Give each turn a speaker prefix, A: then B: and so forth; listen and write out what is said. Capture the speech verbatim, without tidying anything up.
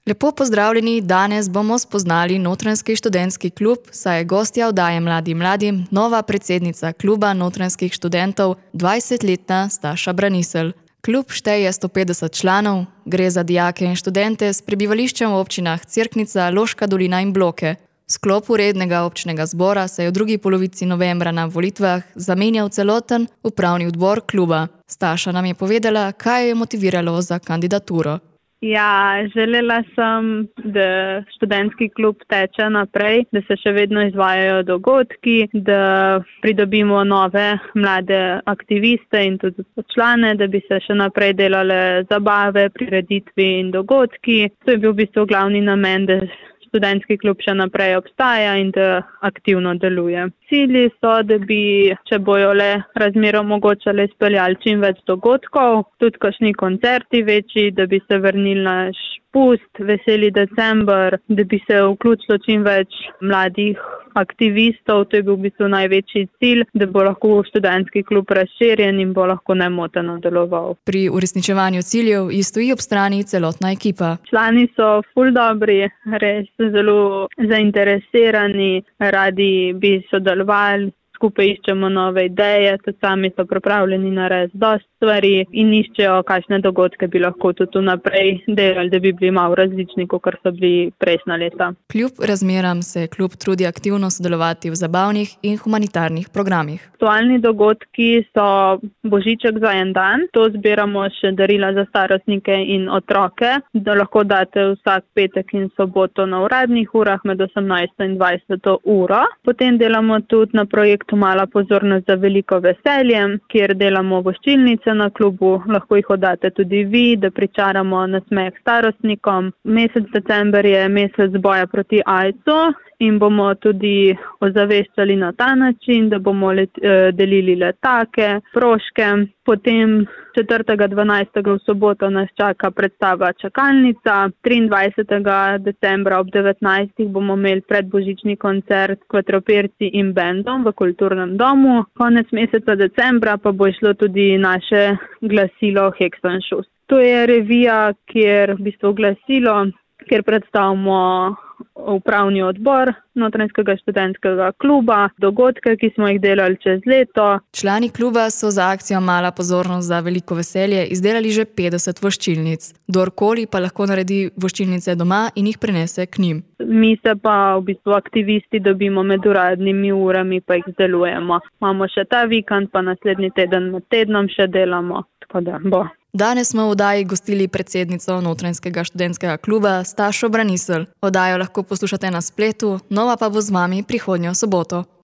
A: Lepo pozdravljeni, danes bomo spoznali Notranjski študentski klub, saj je gostja oddaje Mladi mladim nova predsednica kluba notranjskih študentov, dvajsetletna Staša Braniselj. Klub šteje sto petdeset članov, gre za dijake in študente s prebivališčem v občinah Cerknica, Loška dolina in Bloke. V sklopu rednega občnega zbora se je v drugi polovici novembra na volitvah zamenjal celoten upravni odbor kluba. Staša nam je povedala, kaj je motiviralo za kandidaturo.
B: Ja, želela sem, da študentski klub teče naprej, da se še vedno izvajajo dogodki, da pridobimo nove mlade aktiviste in tudi člane, da bi se še naprej delale zabave, prireditvi in dogodki. To je bil v bistvu glavni namen, da študentski klub še naprej obstaja in da aktivno deluje. Cilji so, da bi, če bojo le razmere omogočale, izpeljali čim več dogodkov, tudi kakšni koncerti večji, da bi se vrnili naš pust, veseli december, da bi se vključilo čim več mladih aktivistov. To je bil v bistvu največji cilj, da bo lahko študentski klub razširjen in bo lahko nemoteno deloval.
A: Pri uresničevanju ciljev ji stoji ob strani celotna ekipa.
B: Člani so ful dobri, res zelo zainteresirani, radi bi sodelovali, skupaj iščemo nove ideje, tudi sami so pripravljeni narediti dosti stvari in iščejo, kakšne dogodke bi lahko tudi naprej delali, da bi bili malo različni, kot so bili prejšnja leta.
A: Kljub razmeram se klub trudi aktivno sodelovati v zabavnih in humanitarnih programih.
B: Aktualni dogodki so božiček za en dan, to zbiramo še darila za starostnike in otroke, da lahko date vsak petek in soboto na uradnih urah med osemnajsto in dvajseto uro. Potem delamo tudi na projektu Mala pozornost za veliko veselje, kjer delamo voščilnice na klubu, lahko jih oddate tudi vi, da pričaramo nasmeh starostnikom. Mesec december je mesec boja proti aidsu in bomo tudi ozaveščali na ta način, da bomo let, delili letake, proške. Potem četrtega dvanajstega v soboto nas čaka predstava Čakalnica. triindvajsetega decembra ob devetnajstih bomo imeli predbožični koncert Kvatroperci in bendom v kulturnem domu. Konec meseca decembra pa bo šlo tudi naše glasilo Heksenšus. To je revija, kjer v bistvu glasilo, kjer predstavimo upravni odbor Notranjskega študentskega kluba, dogodke, ki smo jih delali čez leto.
A: Člani kluba so za akcijo Mala pozornost za veliko veselje izdelali že petdeset voščilnic. Kdorkoli pa lahko naredi voščilnice doma in jih prinese k njim.
B: Mi se pa v bistvu aktivisti dobimo med uradnimi urami, pa jih izdelujemo. Imamo še ta vikend, pa naslednji teden med tednom še delamo, tako da bo.
A: Danes smo v oddaji gostili predsednico Notranjskega študentskega kluba Stašo Braniselj. Oddajo lahko poslušate na spletu, nova pa bo z vami prihodnjo soboto.